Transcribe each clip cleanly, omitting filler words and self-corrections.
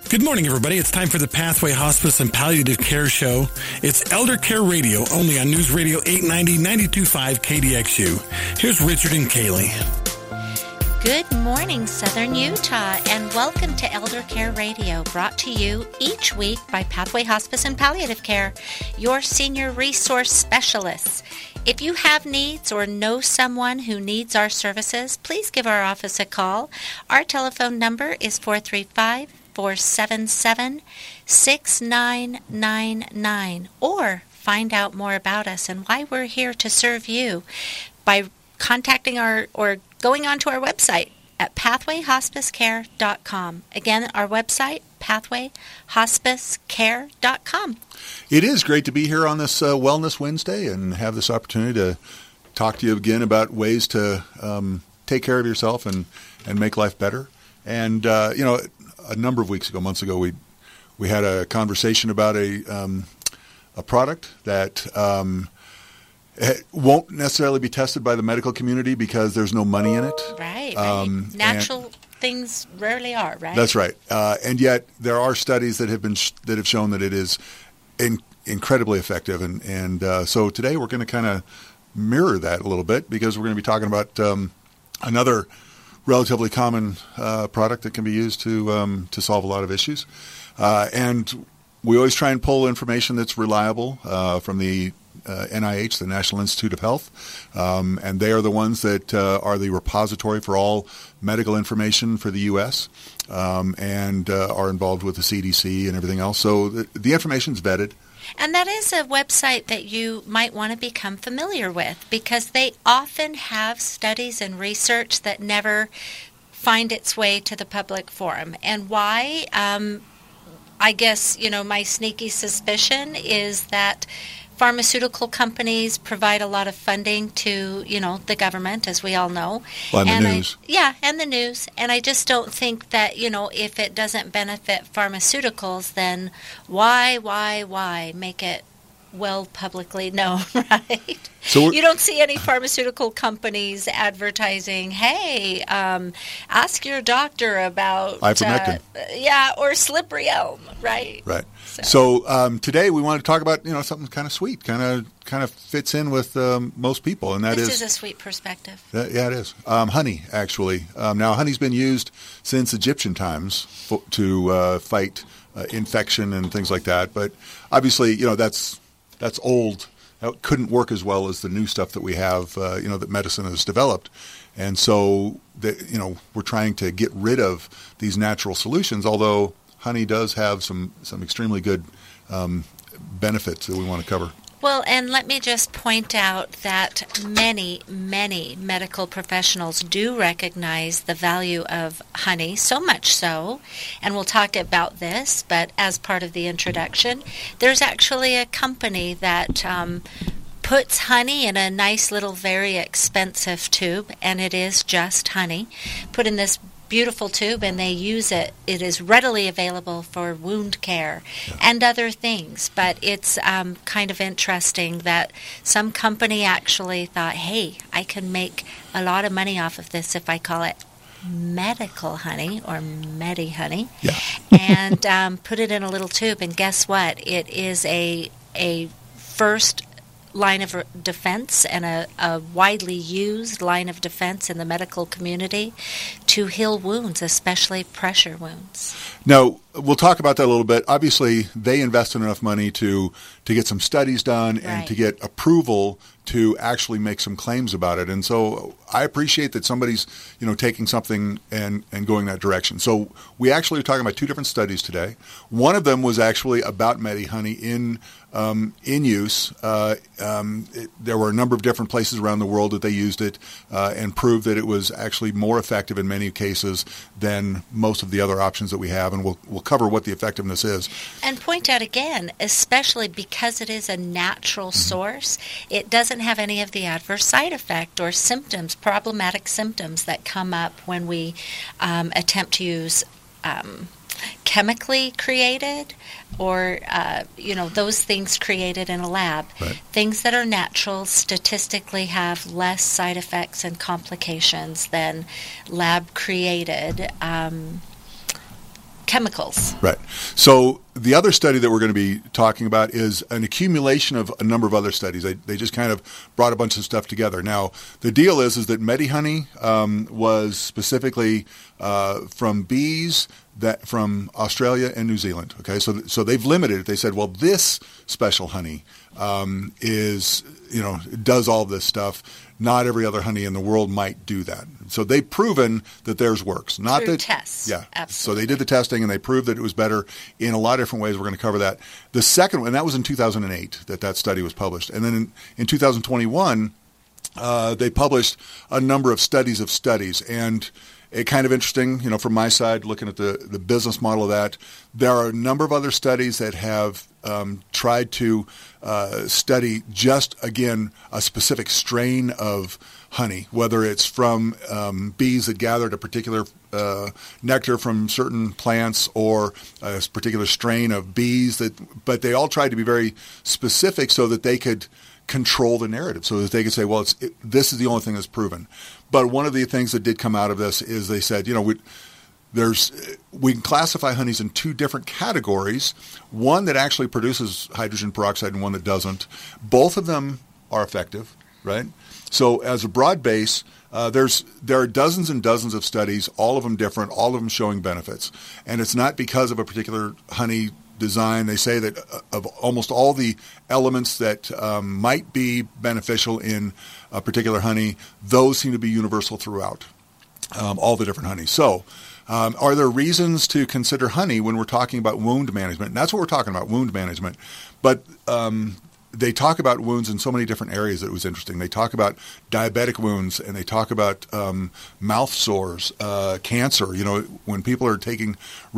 Good morning, everybody. It's time for the Pathway Hospice and Palliative Care Show. It's Elder Care Radio, only on News Radio 890, 92.5 KDXU. Here's Richard and Kaylee. Good morning, Southern Utah, and welcome to Elder Care Radio, brought to you each week by Pathway Hospice and Palliative Care, your senior resource specialists. If you have needs or know someone who needs our services, please give our office a call. Our telephone number is 435-477-6999, or find out more about us and why we're here to serve you by contacting or going onto our website at pathwayhospicecare.com. Again, our website, pathwayhospicecare.com. It is great to be here on this Wellness Wednesday and have this opportunity to talk to you again about ways to take care of yourself and make life better. And, a number of weeks ago, months ago, we had a conversation about a product that it won't necessarily be tested by the medical community because there's no money in it. Right. Natural things rarely are, right? That's right. And yet there are studies that have shown that it is incredibly effective. And so today we're going to kind of mirror that a little bit because we're going to be talking about another relatively common product that can be used to solve a lot of issues. And we always try and pull information that's reliable from the NIH, the National Institute of Health, and they are the ones that are the repository for all medical information for the U.S. And are involved with the CDC and everything else. So the information's vetted. And that is a website that you might want to become familiar with because they often have studies and research that never find its way to the public forum. And why? I guess, my sneaky suspicion is that pharmaceutical companies provide a lot of funding to, the government, as we all know. Well, and the news. And the news. And I just don't think that, if it doesn't benefit pharmaceuticals, then why make it well publicly known, right? So you don't see any pharmaceutical companies advertising, hey, ask your doctor about ivermectin. Or slippery elm, right? Right. So today we want to talk about something kind of sweet, kind of fits in with most people, and this is a sweet perspective. Yeah, it is. Honey, actually. Now, honey's been used since Egyptian times to fight infection and things like that, but obviously, that's old. That couldn't work as well as the new stuff that we have, that medicine has developed. And so, we're trying to get rid of these natural solutions, although honey does have some extremely good benefits that we want to cover. Well, and let me just point out that many, many medical professionals do recognize the value of honey, so much so, and we'll talk about this, but as part of the introduction, there's actually a company that puts honey in a nice little very expensive tube, and it is just honey, put in this beautiful tube, and they use it. It is readily available for wound care and other things. But it's kind of interesting that some company actually thought, hey, I can make a lot of money off of this if I call it medical honey or Medi honey, and put it in a little tube. And guess what? It is a first line of defense and a widely used line of defense in the medical community to heal wounds, especially pressure wounds. Now, we'll talk about that a little bit. Obviously, they invested enough money to get some studies done and to get approval to actually make some claims about it. And so I appreciate that somebody's, taking something and going that direction. So we actually are talking about two different studies today. One of them was actually about Medi honey in use. There were a number of different places around the world that they used it and proved that it was actually more effective in many cases than most of the other options that we have. And we'll cover what the effectiveness is. And point out again, especially because it is a natural source, it doesn't have any of the adverse side effect or symptoms, problematic symptoms that come up when we attempt to use chemically created or, those things created in a lab. Right. Things that are natural statistically have less side effects and complications than lab created chemicals. Right. So the other study that we're going to be talking about is an accumulation of a number of other studies. They just kind of brought a bunch of stuff together. Now, the deal is that MediHoney was specifically from bees from Australia and New Zealand. Okay, so they've limited it. They said, well, this special honey does all this stuff. Not every other honey in the world might do that. So they've proven that theirs works. Not through that tests. Yeah. Absolutely. So they did the testing and they proved that it was better in a lot of different ways. We're going to cover that. The second one, and that was in 2008 that study was published. And then in 2021, they published a number of studies of studies. And it kind of interesting, from my side, looking at the business model of that, there are a number of other studies that have tried to study just, again, a specific strain of honey, whether it's from bees that gathered a particular nectar from certain plants or a particular strain of bees, but they all tried to be very specific so that they could control the narrative, so that they could say, well, this is the only thing that's proven. But one of the things that did come out of this is they said, we can classify honeys in two different categories, one that actually produces hydrogen peroxide and one that doesn't. Both of them are effective, right? So as a broad base, there are dozens and dozens of studies, all of them different, all of them showing benefits. And it's not because of a particular honey design. They say that of almost all the elements that might be beneficial in a particular honey, those seem to be universal throughout all the different honeys. So are there reasons to consider honey when we're talking about wound management? And that's what we're talking about, wound management. But they talk about wounds in so many different areas that it was interesting. They talk about diabetic wounds, and they talk about mouth sores, cancer. When people are taking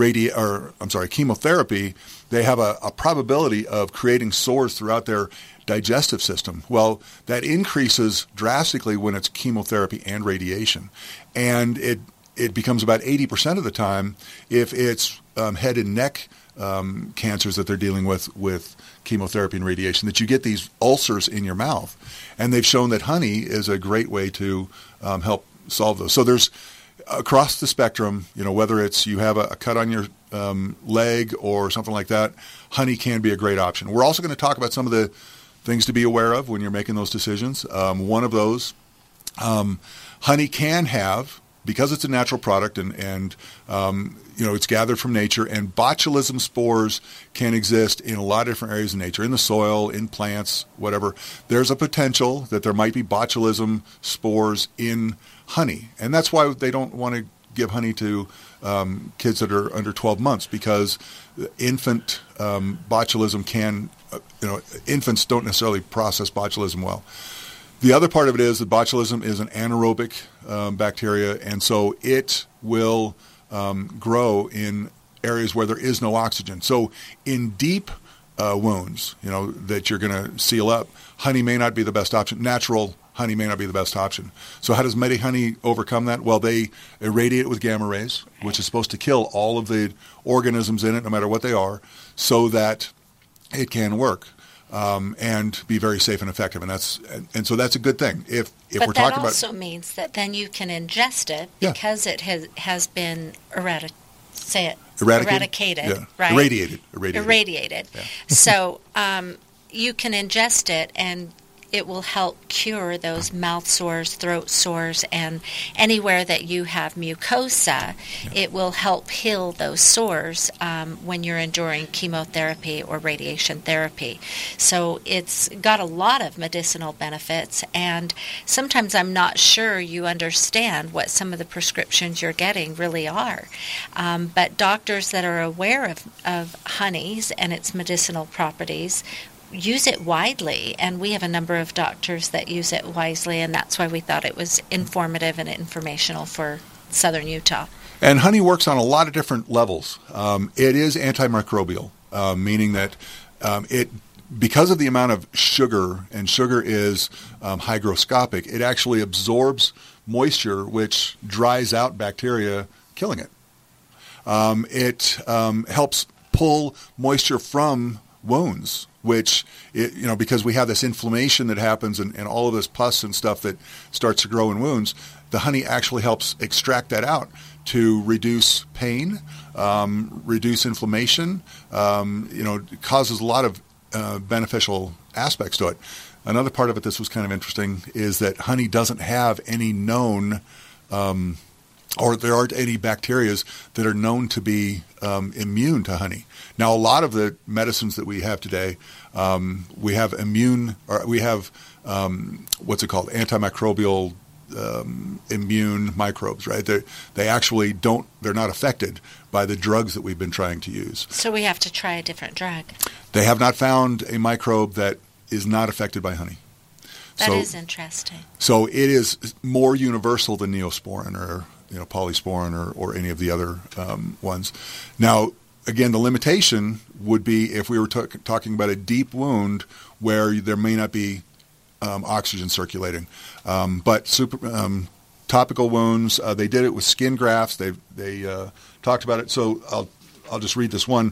chemotherapy, they have a probability of creating sores throughout their digestive system. Well, that increases drastically when it's chemotherapy and radiation. And it becomes about 80% of the time if it's head and neck cancers that they're dealing with chemotherapy and radiation, that you get these ulcers in your mouth. And they've shown that honey is a great way to help solve those. So there's across the spectrum, whether it's you have a cut on your leg or something like that, honey can be a great option. We're also going to talk about some of the things to be aware of when you're making those decisions. One of those, honey can have, because it's a natural product and it's gathered from nature, and botulism spores can exist in a lot of different areas of nature, in the soil, in plants, whatever. There's a potential that there might be botulism spores in honey. And that's why they don't want to give honey to kids that are under 12 months, because infant botulism can, infants don't necessarily process botulism well. The other part of it is that botulism is an anaerobic bacteria, and so it will grow in areas where there is no oxygen. So in deep wounds, that you're going to seal up, honey may not be the best option. Natural honey may not be the best option. So how does MediHoney overcome that? Well, they irradiate it with gamma rays, which is supposed to kill all of the organisms in it, no matter what they are, so that it can work. And be very safe and effective, and so that's a good thing. If we're talking about, that also means that then you can ingest it because it has been eradicated, yeah. Right? Irradiated. Yeah. So you can ingest it, and it will help cure those mouth sores, throat sores, and anywhere that you have mucosa, it will help heal those sores when you're enduring chemotherapy or radiation therapy. So it's got a lot of medicinal benefits, and sometimes I'm not sure you understand what some of the prescriptions you're getting really are. But doctors that are aware of honeys and its medicinal properties use it widely, and we have a number of doctors that use it wisely, and that's why we thought it was informative and informational for Southern Utah. And honey works on a lot of different levels. It is antimicrobial, meaning that because of the amount of sugar, and sugar is hygroscopic, it actually absorbs moisture, which dries out bacteria, killing it. It helps pull moisture from wounds, which, because we have this inflammation that happens and all of this pus and stuff that starts to grow in wounds, the honey actually helps extract that out to reduce pain, reduce inflammation. It causes a lot of beneficial aspects to it. Another part of it, this was kind of interesting, is that honey doesn't have any known, or there aren't any bacteria that are known to be immune to honey. Now, a lot of the medicines that we have today, we have what's it called, antimicrobial immune microbes, right? They actually they're not affected by the drugs that we've been trying to use. So we have to try a different drug. They have not found a microbe that is not affected by honey. That is interesting. So it is more universal than Neosporin or Polysporin or any of the other ones. Now, again, the limitation would be if we were talking about a deep wound where there may not be oxygen circulating. But topical wounds, they did it with skin grafts. They talked about it. So I'll just read this one.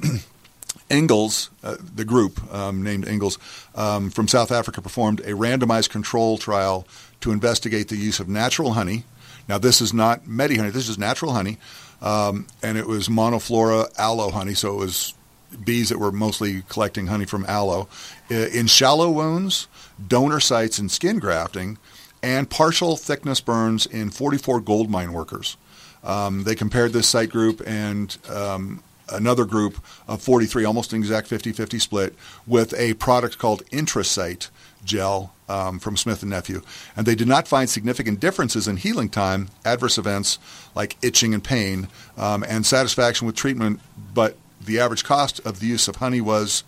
Ingalls, the group named Ingalls from South Africa, performed a randomized control trial to investigate the use of natural honey. Now, this is not Medihoney. This is natural honey, and it was monoflora aloe honey. So it was bees that were mostly collecting honey from aloe in shallow wounds, donor sites in skin grafting, and partial thickness burns in 44 gold mine workers. They compared this site group and another group of 43, almost an exact 50-50 split, with a product called Intrasite gel from Smith & Nephew. And they did not find significant differences in healing time, adverse events like itching and pain, and satisfaction with treatment, but the average cost of the use of honey was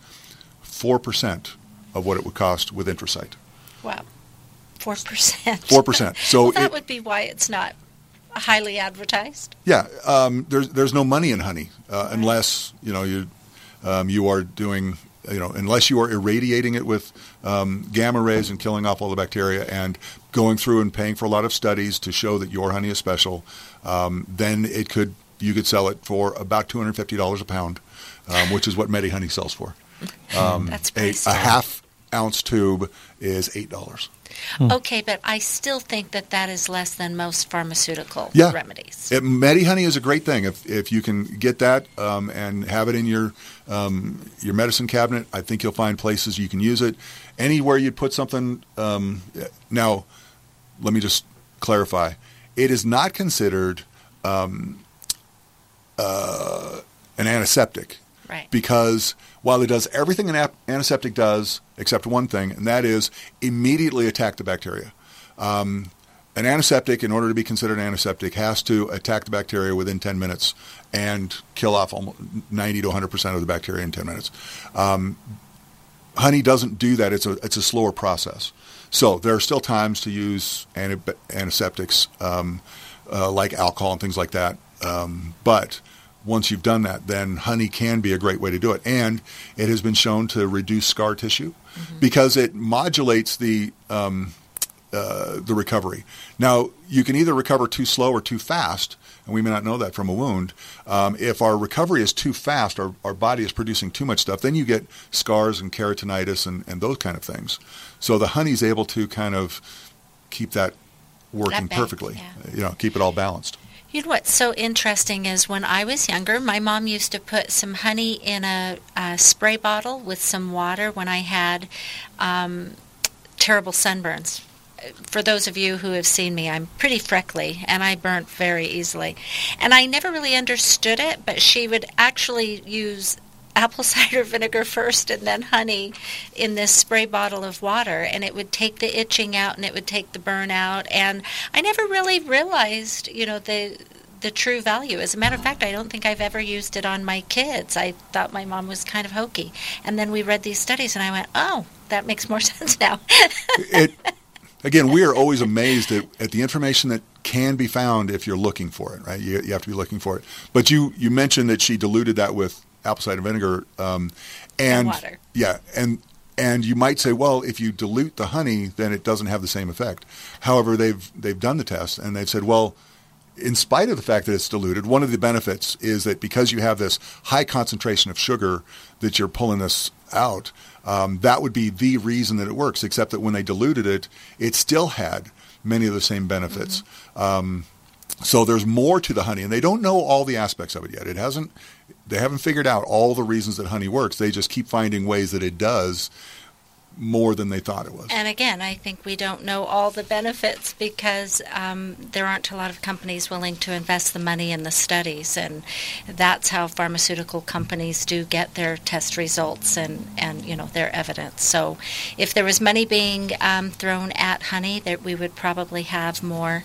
4% of what it would cost with Intrasite. Wow. 4%. 4%. So well, that would be why it's not highly advertised. Yeah, there's no money in honey unless you are doing unless you are irradiating it with gamma rays and killing off all the bacteria and going through and paying for a lot of studies to show that your honey is special. Then you could sell it for about $250 a pound, which is what Medihoney sells for. That's a half-ounce tube is $8. Okay, but I still think that is less than most pharmaceutical remedies. Medihoney is a great thing. If you can get that and have it in your medicine cabinet, I think you'll find places you can use it. Anywhere you'd put something. Now, let me just clarify. It is not considered an antiseptic. Right. Because while it does everything an antiseptic does, except one thing, and that is immediately attack the bacteria. An antiseptic, in order to be considered an antiseptic, has to attack the bacteria within 10 minutes and kill off almost 90 to 100% of the bacteria in 10 minutes. Honey doesn't do that. It's a slower process. So there are still times to use antiseptics like alcohol and things like that. But once you've done that, then honey can be a great way to do it. And it has been shown to reduce scar tissue because it modulates the recovery. Now, you can either recover too slow or too fast, and we may not know that from a wound. If our recovery is too fast, our body is producing too much stuff, then you get scars and keratinitis and those kind of things. So the honey's able to kind of keep that working perfectly, keep it all balanced. You know what's so interesting is when I was younger, my mom used to put some honey in a spray bottle with some water when I had terrible sunburns. For those of you who have seen me, I'm pretty freckly, and I burnt very easily. And I never really understood it, but she would actually use apple cider vinegar first and then honey in this spray bottle of water, and it would take the itching out and it would take the burn out. And I never really realized, the true value. As a matter of fact, I don't think I've ever used it on my kids. I thought my mom was kind of hokey. And then we read these studies and I went, oh, that makes more sense now. Again, we are always amazed at the information that can be found if you're looking for it, right? You have to be looking for it. But you mentioned that she diluted that with apple cider vinegar and water. Yeah, and you might say, well, if you dilute the honey, then it doesn't have the same effect. However, they've done the test and they've said, well, in spite of the fact that it's diluted, one of the benefits is that because you have this high concentration of sugar that you're pulling this out, that would be the reason that it works, except that when they diluted it, it still had many of the same benefits. So there's more to the honey, and they don't know all the aspects of it yet. They haven't figured out all the reasons that honey works. They just keep finding ways that it does more than they thought it was. And again, I think we don't know all the benefits because there aren't a lot of companies willing to invest the money in the studies, and that's how pharmaceutical companies do get their test results and their evidence. So if there was money being thrown at honey, that we would probably have more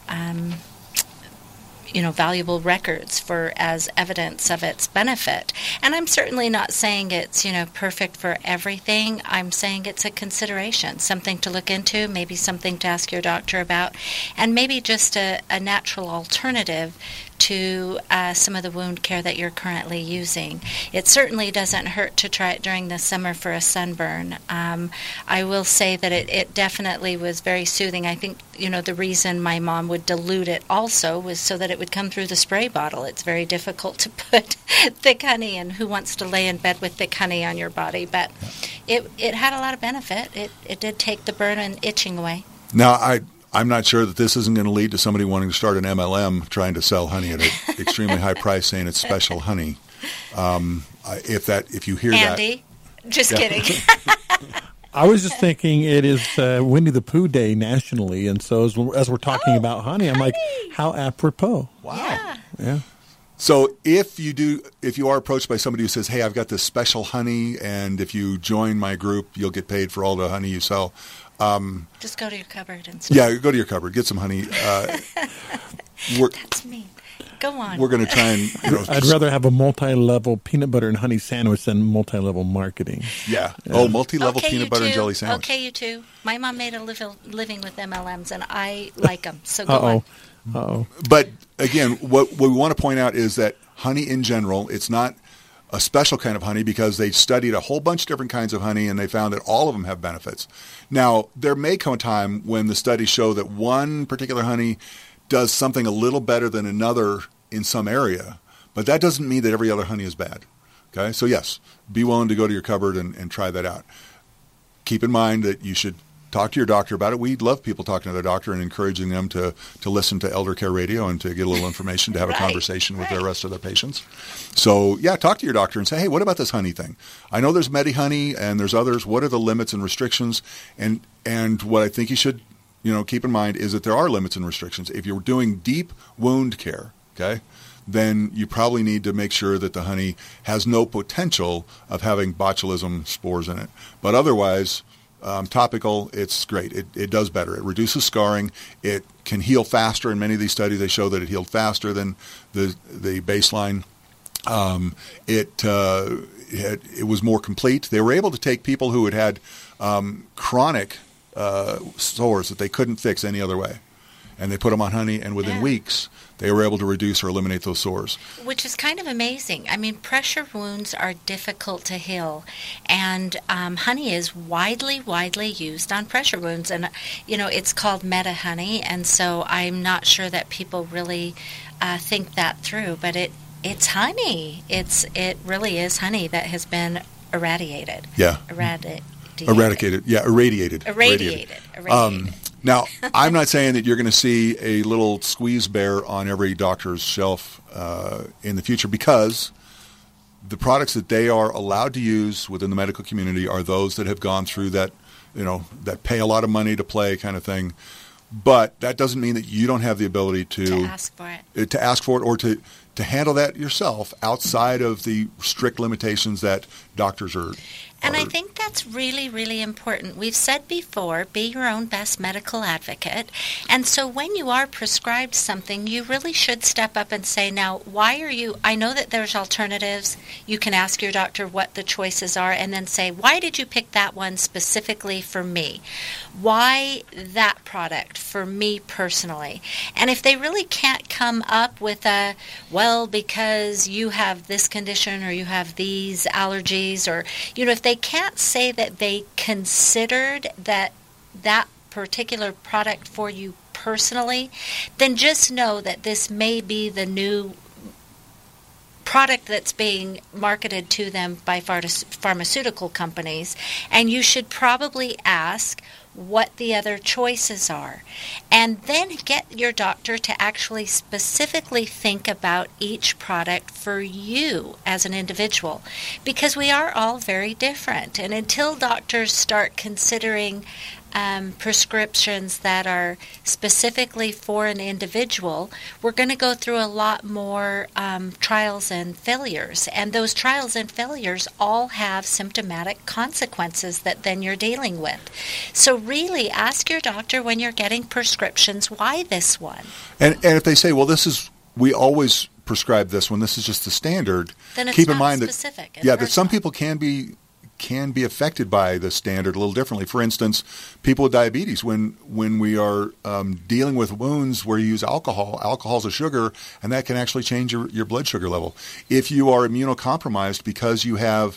valuable records for as evidence of its benefit. And I'm certainly not saying it's, perfect for everything. I'm saying it's a consideration, something to look into, maybe something to ask your doctor about, and maybe just a natural alternative to some of the wound care that you're currently using. It certainly doesn't hurt to try it during the summer for a sunburn. I will say that it definitely was very soothing. I think, the reason my mom would dilute it also was so that it would come through the spray bottle. It's very difficult to put thick honey, and who wants to lay in bed with thick honey on your body? But it had a lot of benefit. It did take the burn and itching away. Now, I'm not sure that this isn't going to lead to somebody wanting to start an MLM trying to sell honey at an extremely high price, saying it's special honey. If you hear Andy, that, just kidding. I was just thinking it is Winnie the Pooh Day nationally, and so as we're talking about honey, I'm like, how apropos! Wow, yeah. So if you are approached by somebody who says, "Hey, I've got this special honey, and if you join my group, you'll get paid for all the honey you sell." Just go to your cupboard and stuff. Yeah, go to your cupboard, get some honey. That's me. Go on. We're going to try and. I'd rather have a multi-level peanut butter and honey sandwich than multi-level marketing. Yeah. Oh, multi-level peanut butter and jelly sandwich. Okay, you too. My mom made a living with MLMs, and I like them. So go on. Uh-oh. But again, what we want to point out is that honey in general, it's not a special kind of honey because they studied a whole bunch of different kinds of honey and they found that all of them have benefits. Now, there may come a time when the studies show that one particular honey does something a little better than another in some area, but that doesn't mean that every other honey is bad. Okay? So yes, be willing to go to your cupboard and try that out. Keep in mind that you should talk to your doctor about it. We love people talking to their doctor and encouraging them to listen to Elder Care Radio and to get a little information, to have a conversation with the rest of their patients. So, yeah, talk to your doctor and say, hey, what about this honey thing? I know there's MediHoney and there's others. What are the limits and restrictions? And what I think you should, keep in mind is that there are limits and restrictions. If you're doing deep wound care, okay, then you probably need to make sure that the honey has no potential of having botulism spores in it. But otherwise, topical, it's great. It does better. It reduces scarring. It can heal faster. In many of these studies, they show that it healed faster than the baseline. It was more complete. They were able to take people who had chronic sores that they couldn't fix any other way, and they put them on honey, and within weeks, they were able to reduce or eliminate those sores. Which is kind of amazing. I mean, pressure wounds are difficult to heal, and honey is widely used on pressure wounds. And, it's called MediHoney, and so I'm not sure that people really think that through. But it's honey. It really is honey that has been irradiated. Yeah. Irradiated. Yeah, irradiated. Now, I'm not saying that you're going to see a little squeeze bear on every doctor's shelf in the future, because the products that they are allowed to use within the medical community are those that have gone through that, that pay a lot of money to play kind of thing. But that doesn't mean that you don't have the ability to ask for it. To ask for it, or to handle that yourself outside of the strict limitations that doctors are. And I think that's really, really important. We've said before, be your own best medical advocate. And so when you are prescribed something, you really should step up and say, now, why are you, I know that there's alternatives. You can ask your doctor what the choices are and then say, why did you pick that one specifically for me? Why that product for me personally? And if they really can't come up with because you have this condition or you have these allergies, or, if they can't say that they considered that particular product for you personally, then just know that this may be the new product that's being marketed to them by pharmaceutical companies, and you should probably ask what the other choices are, and then get your doctor to actually specifically think about each product for you as an individual, because we are all very different. And until doctors start considering prescriptions that are specifically for an individual, we're going to go through a lot more trials and failures. And those trials and failures all have symptomatic consequences that then you're dealing with. So really ask your doctor when you're getting prescriptions, why this one? And if they say, well, we always prescribe this one, this is just the standard, then it's keep in not mind specific. that some people can be affected by the standard a little differently. For instance, people with diabetes, when we are dealing with wounds where you use alcohol is a sugar, and that can actually change your blood sugar level. If you are immunocompromised because you have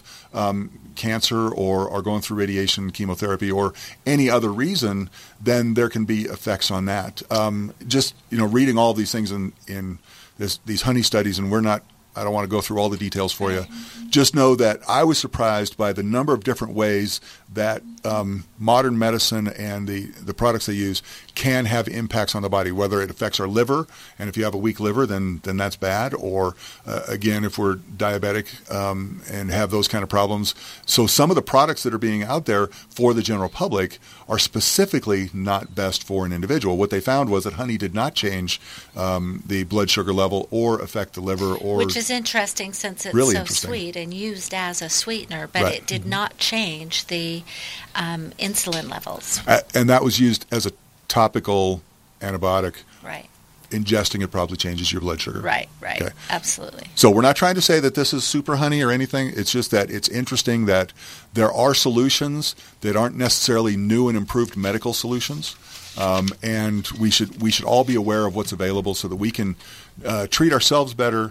cancer or are going through radiation, chemotherapy, or any other reason, then there can be effects on that. Just reading all these things in these honey studies, and I don't want to go through all the details for you. Just know that I was surprised by the number of different ways that modern medicine and the products they use can have impacts on the body, whether it affects our liver, and if you have a weak liver, then that's bad, or again, if we're diabetic and have those kind of problems. So some of the products that are being out there for the general public are specifically not best for an individual. What they found was that honey did not change the blood sugar level or affect the liver, which is interesting since it's really so sweet and used as a sweetener, but it did not change the insulin levels. And that was used as a topical antibiotic. Right. Ingesting it probably changes your blood sugar. Right, Okay. Absolutely. So we're not trying to say that this is super honey or anything. It's just that it's interesting that there are solutions that aren't necessarily new and improved medical solutions. And we should all be aware of what's available so that we can treat ourselves better,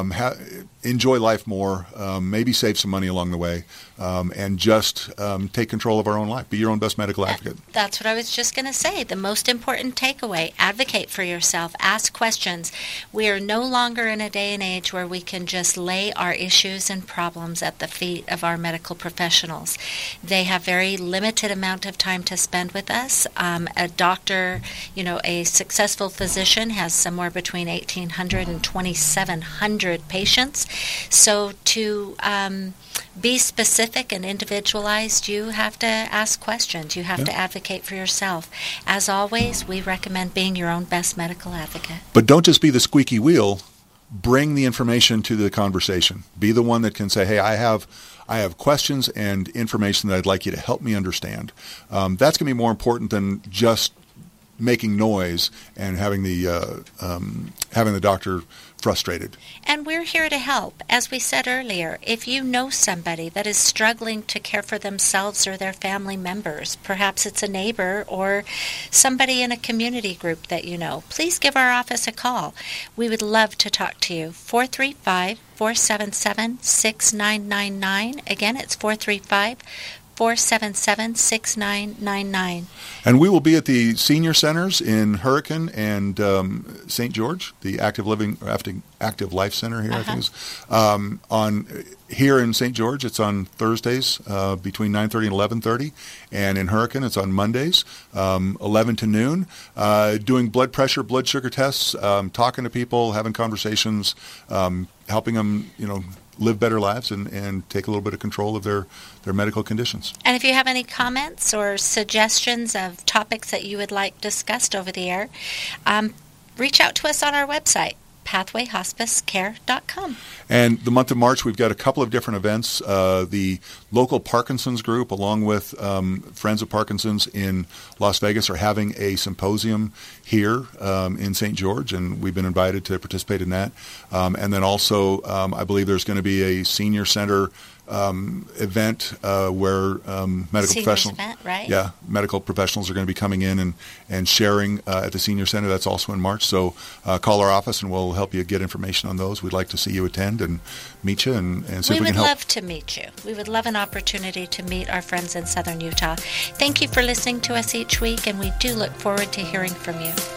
enjoy life more, maybe save some money along the way, and just take control of our own life. Be your own best medical advocate. That's what I was just going to say. The most important takeaway, advocate for yourself, ask questions. We are no longer in a day and age where we can just lay our issues and problems at the feet of our medical professionals. They have very limited amount of time to spend with us. A doctor, a successful physician has somewhere between 1,800 and 2,700 patients. So to be specific and individualized, you have to ask questions. You have to advocate for yourself. As always, we recommend being your own best medical advocate. But don't just be the squeaky wheel. Bring the information to the conversation. Be the one that can say, hey, I have questions and information that I'd like you to help me understand. That's going to be more important than just making noise and having the doctor frustrated. And we're here to help. As we said earlier, if you know somebody that is struggling to care for themselves or their family members, perhaps it's a neighbor or somebody in a community group that you know, please give our office a call. We would love to talk to you. 435-477-6999. Again, it's 435-477-6999. And we will be at the senior centers in Hurricane and St. George, the Active Life Center here, I think is here in St. George. It's on Thursdays between 9:30 and 11:30, and in Hurricane it's on Mondays 11 to noon. Doing blood pressure, blood sugar tests, talking to people, having conversations, helping them, live better lives and take a little bit of control of their medical conditions. And if you have any comments or suggestions of topics that you would like discussed over the air, reach out to us on our website, pathwayhospicecare.com. And the month of March, we've got a couple of different events. The local Parkinson's group, along with Friends of Parkinson's in Las Vegas, are having a symposium here in St. George, and we've been invited to participate in that. And then also, I believe there's going to be a senior center event where medical professionals, event, right? Yeah, medical professionals are going to be coming in and sharing at the senior center. That's also in March. So call our office and we'll help you get information on those. We'd like to see you attend and meet you and see if we can help. We would love to meet you. We would love an opportunity to meet our friends in Southern Utah. Thank you for listening to us each week, and we do look forward to hearing from you.